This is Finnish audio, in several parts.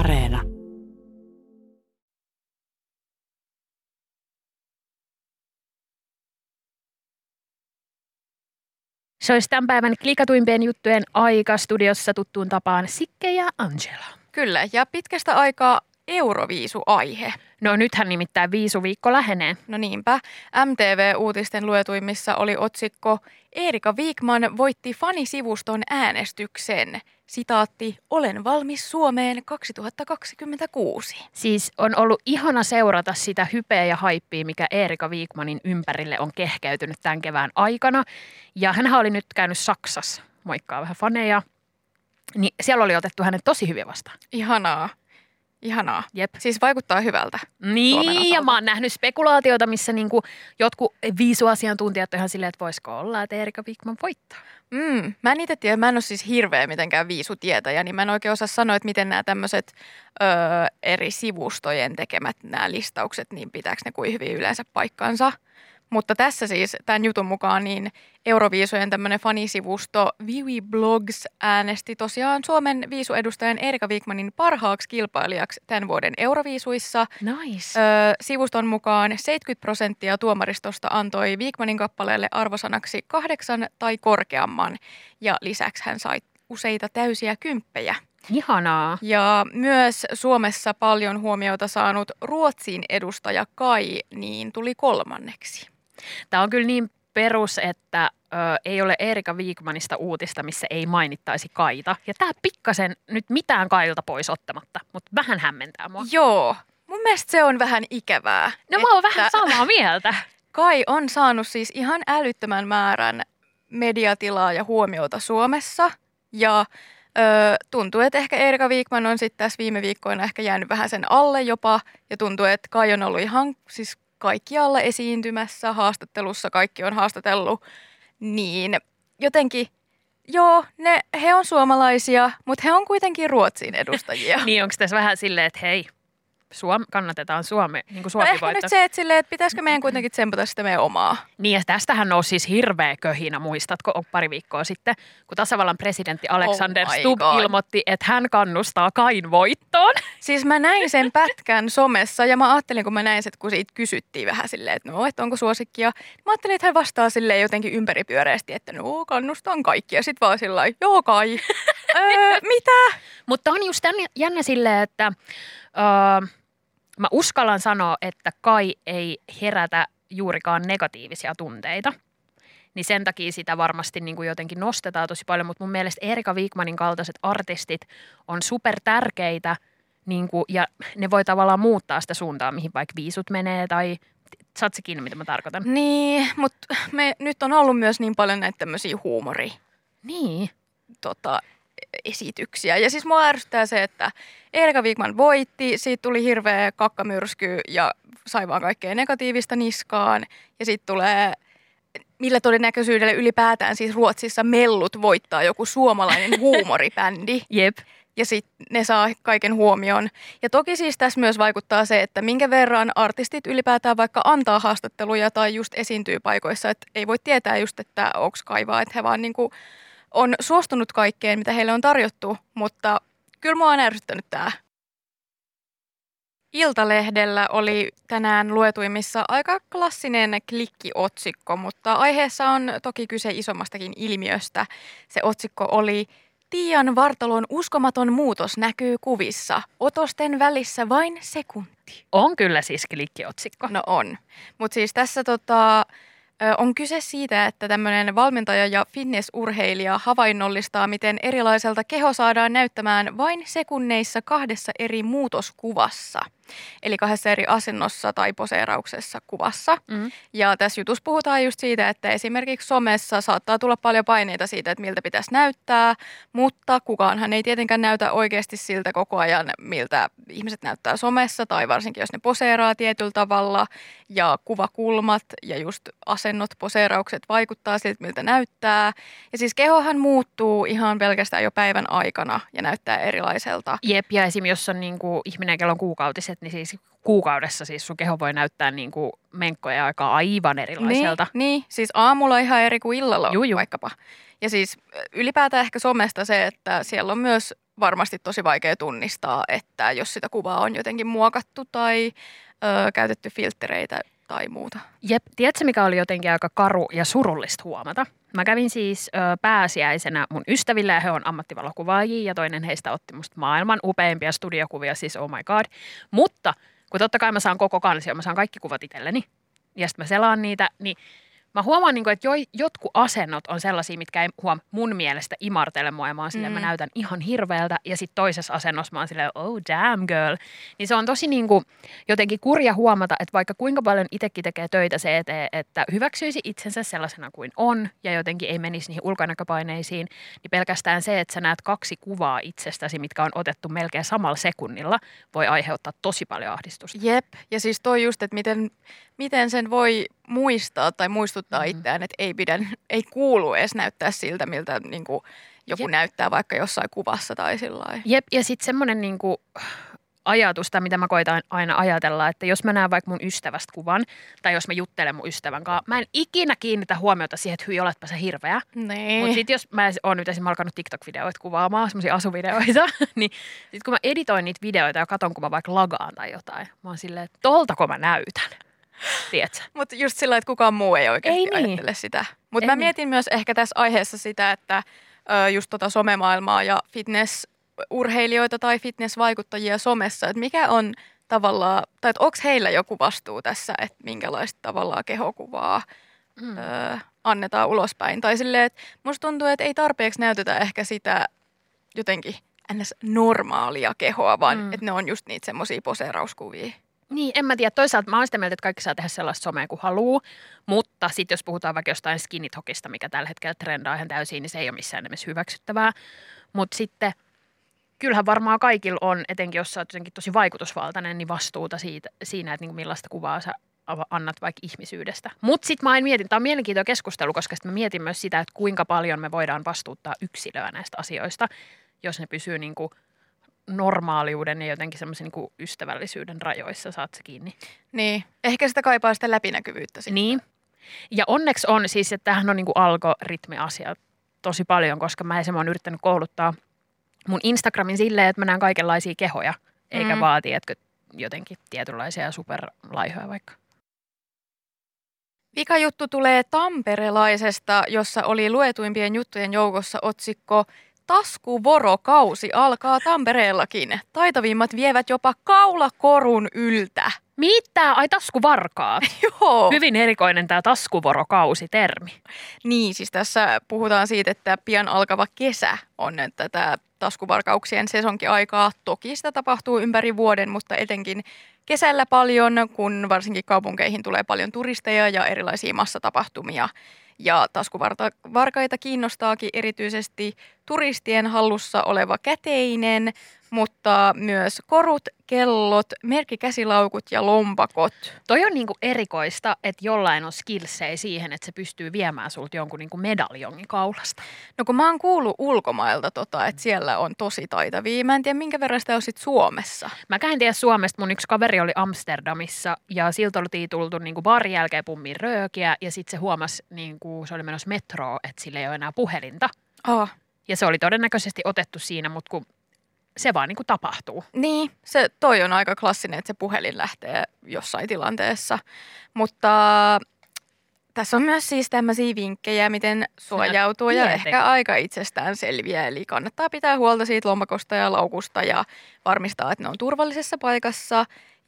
Areena. Se olisi tämän päivän klikatuimpien juttujen aika, studiossa tuttuun tapaan Sikke ja Angela. Kyllä, ja pitkästä aikaa Euroviisu-aihe. No nythän nimittäin viisuviikko lähenee. No niinpä. MTV-uutisten luetuimmissa oli otsikko Erika Wigman voitti fanisivuston äänestyksen. Sitaatti, olen valmis Suomeen 2026. Siis on ollut ihana seurata sitä hypeä ja haippia, mikä Erika Wigmanin ympärille on kehkeytynyt tämän kevään aikana. Ja hänhän oli nyt käynyt Saksassa, moikkaa vähän faneja. Niin siellä oli otettu hänet tosi hyvin vastaan. Ihanaa. Jep. Siis vaikuttaa hyvältä. Niin, ja mä oon nähnyt spekulaatiota, missä niinku jotkut viisuasiantuntijat on ihan silleen, että voisiko olla, että Erika Wigman voittaa. Mä en itse tiedä, mä en ole siis hirveä mitenkään viisutietäjä, niin mä en oikein osaa sanoa, että miten nämä tämmöiset eri sivustojen tekemät nämä listaukset, niin pitääkö ne kuin hyvin yleensä paikkansa. Mutta tässä siis tämän jutun mukaan niin Euroviisujen tämmöinen fanisivusto Vivi Blogs äänesti tosiaan Suomen viisuedustajan Erika Wigmanin parhaaksi kilpailijaksi tämän vuoden Euroviisuissa. Nice. Sivuston mukaan 70% tuomaristosta antoi Wigmanin kappaleelle arvosanaksi 8 tai korkeamman ja lisäksi hän sai useita täysiä kymppejä. Ihanaa. Ja myös Suomessa paljon huomiota saanut Ruotsin edustaja Kai niin tuli kolmanneksi. Tämä on kyllä niin perus, että ei ole Erika Wigmanista uutista, missä ei mainittaisi Kaita. Ja tämä pikkasen nyt mitään Kailta pois ottamatta, mutta vähän hämmentää mua. Joo, mun mielestä se on vähän ikävää. No mä oon vähän samaa mieltä. Kai on saanut siis ihan älyttömän määrän mediatilaa ja huomiota Suomessa. Ja tuntuu, että ehkä Erika Wigman on sitten tässä viime viikkoina ehkä jäänyt vähän sen alle jopa. Ja tuntuu, että Kai on ollut ihan siis kaikkialla esiintymässä, haastattelussa, kaikki on haastatellut. Niin jotenkin, joo, he on suomalaisia, mutta he on kuitenkin Ruotsin edustajia. Niin onko tässä vähän silleen, että hei, kannatetaan Suomi, niin kuin Suomi no ehkä voittaa. nyt se, että silleen, että pitäisikö meidän kuitenkin tsempata sitä meidän omaa. Niin ja tästähän nousi siis hirveä köhinä, muistatko pari viikkoa sitten, kun tasavallan presidentti Alexander Stubb ilmoitti, että hän kannustaa Kain voittoon. Siis mä näin sen pätkän somessa ja mä ajattelin, kun mä näin sen, kun siitä kysyttiin vähän silleen, että no, että onko suosikkia. Mä ajattelin, että hän vastaa silleen jotenkin ympäripyöreästi, että no, kannustan kaikkia. Sitten vaan sillä lailla, joo Kai, mitä? Mutta on just jännä silleen, että mä uskallan sanoa, että Kai ei herätä juurikaan negatiivisia tunteita. Niin sen takia sitä varmasti niin kuin jotenkin nostetaan tosi paljon, mutta mun mielestä Erika Wigmanin kaltaiset artistit on super tärkeitä niin kuin, ja ne voi tavallaan muuttaa sitä suuntaa, mihin vaikka viisut menee tai saat se kiinni, mitä mä tarkoitan. Niin, mutta me nyt on ollut myös niin paljon näitä tämmöisiä Niin. Esityksiä. Ja siis mua ärsyttää se, että Erika Wigman voitti, siitä tuli hirveä kakkamyrsky ja sai vaan kaikkea negatiivista niskaan. Ja sitten tulee, millä todennäköisyydellä ylipäätään siis Ruotsissa mellut voittaa joku suomalainen huumoribändi. Jep. Ja sitten ne saa kaiken huomion. Ja toki siis tässä myös vaikuttaa se, että minkä verran artistit ylipäätään vaikka antaa haastatteluja tai just esiintyy paikoissa. Että ei voi tietää just, että onko kaivaa, että he vaan niinku on suostunut kaikkeen, mitä heille on tarjottu, mutta kyllä mua on ärsyttänyt tämä. Iltalehdellä oli tänään luetuimmissa aika klassinen klikkiotsikko, mutta aiheessa on toki kyse isommastakin ilmiöstä. Se otsikko oli Tiian Vartalon uskomaton muutos näkyy kuvissa. Otosten välissä vain sekunti. On kyllä siis klikkiotsikko. No on. Mutta siis tässä on kyse siitä, että tämmöinen valmentaja ja fitnessurheilija havainnollistaa, miten erilaiselta keho saadaan näyttämään vain sekunneissa 2 eri muutoskuvassa. Eli 2 eri asennossa tai poseerauksessa kuvassa. Ja tässä jutussa puhutaan just siitä, että esimerkiksi somessa saattaa tulla paljon paineita siitä, että miltä pitäisi näyttää, mutta kukaanhan ei tietenkään näytä oikeasti siltä koko ajan, miltä ihmiset näyttää somessa, tai varsinkin jos ne poseeraa tietyllä tavalla, ja kuvakulmat ja just asennot, poseeraukset vaikuttaa siltä, miltä näyttää. Ja siis kehohan muuttuu ihan pelkästään jo päivän aikana ja näyttää erilaiselta. Jep, ja esimerkiksi jos on niinku ihminen, kello on kuukautiset, niin siis kuukaudessa siis sun keho voi näyttää niinku menkkojen aikaa aivan erilaiselta. Niin, siis aamulla ihan eri kuin illalla vaikkapa. Ja siis ylipäätään ehkä somesta se, että siellä on myös varmasti tosi vaikea tunnistaa, että jos sitä kuvaa on jotenkin muokattu tai käytetty filtreitä tai muuta. Jep, tiedätkö mikä oli jotenkin aika karu ja surullista huomata? Mä kävin siis pääsiäisenä mun ystävillä ja he on ammattivalokuvaajia ja toinen heistä otti musta maailman upeimpia studiokuvia, siis oh my god. Mutta kun totta kai mä saan koko kansio, mä saan kaikki kuvat itselleni ja sitten mä selaan niitä, niin mä huomaan, että jotkut asennot on sellaisia, mitkä ei mun mielestä imartele mua ja mä oon silleen, mä näytän ihan hirveältä ja sitten toisessa asennossa mä oon silleen, oh damn girl. Niin se on tosi jotenkin kurja huomata, että vaikka kuinka paljon itsekin tekee töitä se eteen, että hyväksyisi itsensä sellaisena kuin on ja jotenkin ei menisi niihin ulkonäköpaineisiin, niin pelkästään se, että sä näet 2 kuvaa itsestäsi, mitkä on otettu melkein samalla sekunnilla, voi aiheuttaa tosi paljon ahdistusta. Jep, ja siis toi just, että miten sen voi muistaa tai muistuttaa itseään, että ei kuulu edes näyttää siltä, miltä niin kuin joku näyttää vaikka jossain kuvassa tai sillä lailla. Jep, ja sitten semmoinen ajatusta, mitä mä koitan aina ajatella, että jos mä näen vaikka mun ystävästä kuvan, tai jos mä juttelen mun ystävän kanssa, mä en ikinä kiinnitä huomiota siihen, että hyi, oletpa se hirveä. Nee. Mutta sitten jos mä oon nyt esimerkiksi alkanut TikTok-videoita kuvaamaan, semmoisia asuvideoita, niin sitten kun mä editoin niitä videoita ja katon, kun mä vaikka lagaan tai jotain, mä oon silleen, että toltako mä näytän. Tiedätkö? Mutta just sillä, että kukaan muu ei oikeasti ajattele sitä. Mutta mä mietin myös ehkä tässä aiheessa sitä, että just somemaailmaa ja fitnessurheilijoita tai fitnessvaikuttajia somessa, että mikä on tavallaan, tai että onko heillä joku vastuu tässä, että minkälaista tavallaan kehokuvaa annetaan ulospäin. Tai silleen, että musta tuntuu, että ei tarpeeksi näytetä ehkä sitä jotenkin ns. Normaalia kehoa, vaan että ne on just niitä semmoisia poseerauskuvia. Niin, en mä tiedä. Toisaalta mä oon sitä mieltä, että kaikki saa tehdä sellaista somea kuin haluaa, mutta sitten jos puhutaan vaikka jostain skinny talkista, mikä tällä hetkellä trendaa ihan täysin, niin se ei ole missään nimessä hyväksyttävää. Mutta sitten kyllähän varmaan kaikilla on, etenkin jos sä oot jotenkin tosi vaikutusvaltainen, niin vastuuta siinä, että millaista kuvaa sä annat vaikka ihmisyydestä. Mutta sitten mä en mietin, tämä on mielenkiintoinen keskustelu, koska sitten mä mietin myös sitä, että kuinka paljon me voidaan vastuuttaa yksilöä näistä asioista, jos ne pysyy normaaliuden ja jotenkin semmoisen ystävällisyyden rajoissa, saat se kiinni. Niin, ehkä sitä kaipaa sitä läpinäkyvyyttä sitten. Niin, ja onneksi on siis, että tämähän on algoritmi-asia tosi paljon, koska mä oon yrittänyt kouluttaa mun Instagramin silleen, että mä näen kaikenlaisia kehoja, eikä vaati, että jotenkin tietynlaisia superlaihoja vaikka. Vikajuttu tulee tamperelaisesta, jossa oli luetuimpien juttujen joukossa otsikko Taskuvorokausi alkaa Tampereellakin. Taitavimmat vievät jopa kaulakorun yltä. Mitä? Ai taskuvarkaat? Joo. Hyvin erikoinen tämä taskuvorokausi-termi. Niin, siis tässä puhutaan siitä, että pian alkava kesä on tätä taskuvarkauksien sesonkiaikaa. Toki sitä tapahtuu ympäri vuoden, mutta etenkin kesällä paljon, kun varsinkin kaupunkeihin tulee paljon turisteja ja erilaisia massatapahtumia. Ja taskuvarkaita kiinnostaakin erityisesti turistien hallussa oleva käteinen, mutta myös korut, kellot, merkkikäsilaukut ja lompakot. Toi on erikoista, että jollain on skillsejä siihen, että se pystyy viemään sulta jonkun medaljongin kaulasta. No kun mä oon kuullut ulkomailta että siellä on tosi taitavia. Mä en tiedä, minkä verran sitä on sit Suomessa. Mäkään en tiedä Suomesta. Mun yksi kaveri oli Amsterdamissa ja siltä oltiin tultu baarin jälkeen pummiin röökiä ja sitten se huomasi, se oli menossa metroon, että sillä ei ole enää puhelinta. Ja se oli todennäköisesti otettu siinä, mutta kun se vaan tapahtuu. Niin, toi on aika klassinen, että se puhelin lähtee jossain tilanteessa. Mutta tässä on myös siis tämmöisiä vinkkejä, miten suojautua ja ehkä aika itsestään selviä. Eli kannattaa pitää huolta siitä lompakosta ja laukusta ja varmistaa, että ne on turvallisessa paikassa.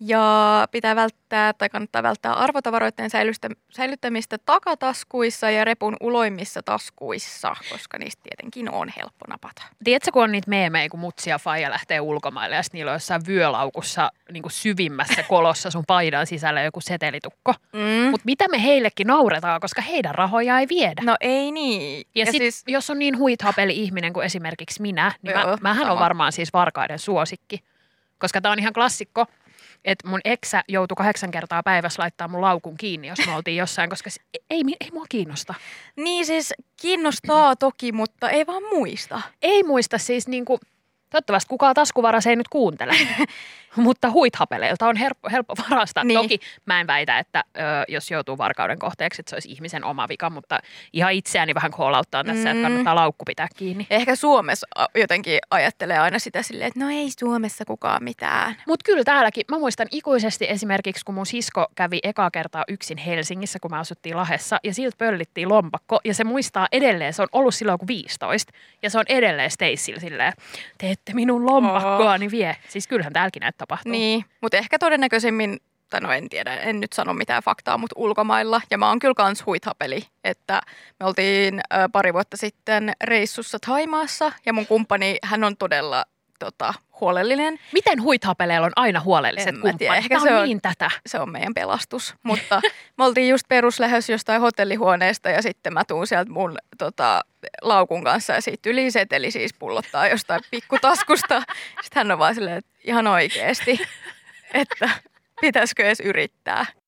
Ja kannattaa välttää arvotavaroiden säilyttämistä takataskuissa ja repun uloimmissa taskuissa, koska niistä tietenkin on helppo napata. Tiedätkö, kun on niitä meemejä, kun mutsi ja faija lähtee ulkomaille ja niillä on jossain vyölaukussa syvimmässä kolossa sun paidan sisällä joku setelitukko. Mutta mitä me heillekin nauretaan, koska heidän rahoja ei viedä. No ei niin. Ja sit, siis jos on niin huithapeli ihminen kuin esimerkiksi minä, niin mähän on varmaan siis varkaiden suosikki. Koska tää on ihan klassikko. Että mun eksä joutui 8 kertaa päivässä laittaa mun laukun kiinni, jos me oltiin jossain, koska ei mua kiinnosta. Niin siis kiinnostaa toki, mutta ei vaan muista. Ei muista siis Toivottavasti kukaan taskuvaras ei nyt kuuntele, mutta huithapeleilta on helppo varastaa. Niin. Toki mä en väitä, että jos joutuu varkauden kohteeksi, että se olisi ihmisen oma vika, mutta ihan itseäni vähän koolauttaa tässä, että kannattaa laukku pitää kiinni. Ehkä Suomessa jotenkin ajattelee aina sitä silleen, että no ei Suomessa kukaan mitään. Mutta kyllä täälläkin, mä muistan ikuisesti esimerkiksi, kun mun sisko kävi ekaa kertaa yksin Helsingissä, kun me asuttiin Lahdessa, ja siltä pöllittiin lompakko, ja se muistaa edelleen, se on ollut silloin kuin 15, ja se on edelleen Staceyllä silleen, teette minun lompakkoani vie. Siis kyllähän täälläkin näitä tapahtuu. Niin, mutta ehkä todennäköisemmin, tai no en tiedä, en nyt sano mitään faktaa, mutta ulkomailla. Ja mä oon kyllä kans huithapeli, että me oltiin pari vuotta sitten reissussa Thaimaassa, ja mun kumppani, hän on todella huolellinen. Miten huithapeleilla on aina huolelliset kumppanit? Ehkä Tämä se on on niin tätä. Se on meidän pelastus, mutta me oltiin just peruslähössä jostain hotellihuoneesta ja sitten mä tuun sieltä mun laukun kanssa ja siitä yli seteli siis pullottaa jostain pikkutaskusta. Sitten hän on vaan silleen, että ihan oikeasti, että pitäisikö edes yrittää.